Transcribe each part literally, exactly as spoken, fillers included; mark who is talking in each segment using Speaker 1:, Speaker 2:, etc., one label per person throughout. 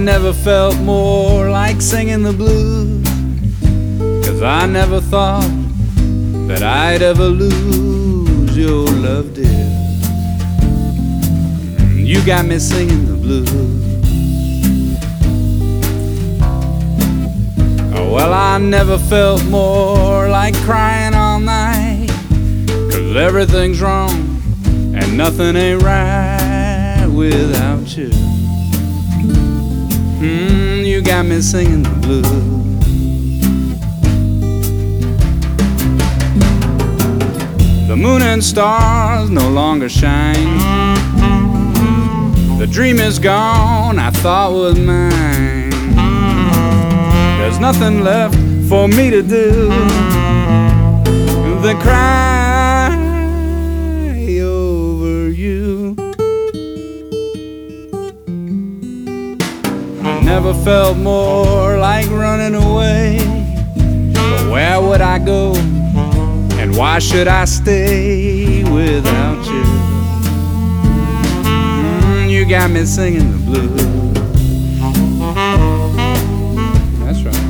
Speaker 1: never felt more like singing the blues, 'cause I never thought that I'd ever lose your love, dear. You got me singing the blues. Oh, well, I never felt more like crying all night, 'cause everything's wrong and nothing ain't right without you. Mm, you got me singing the blues. The moon and stars no longer shine. The dream is gone I thought was mine. There's nothing left for me to do than cry over you. I never felt more like running away, but where would I go? And why should I stay without you? Mm, you got me singing the blues. That's right.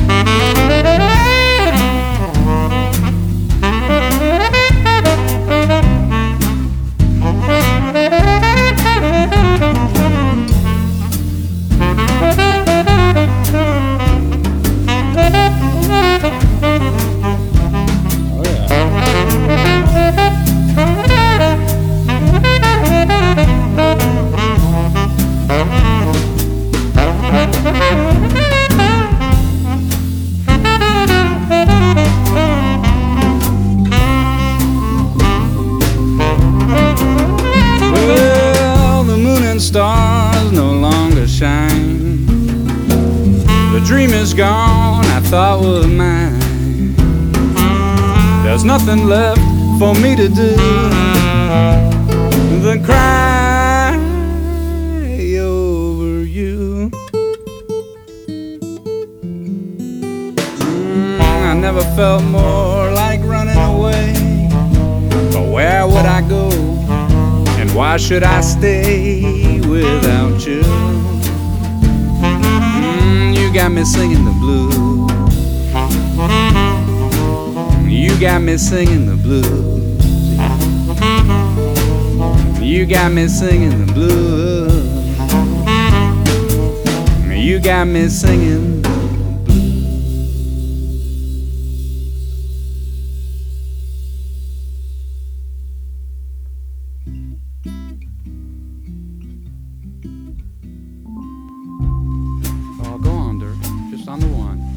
Speaker 1: Stars no longer shine. The dream is gone I thought was mine. There's nothing left for me to do than cry over you. Mm, I never felt more like running away, but where would I go? And why should I stay without you? Mm, you got me singing the blues. You got me singing the blues. You got me singing the blues. You got me singing. Go on, Dirk. Just on the one.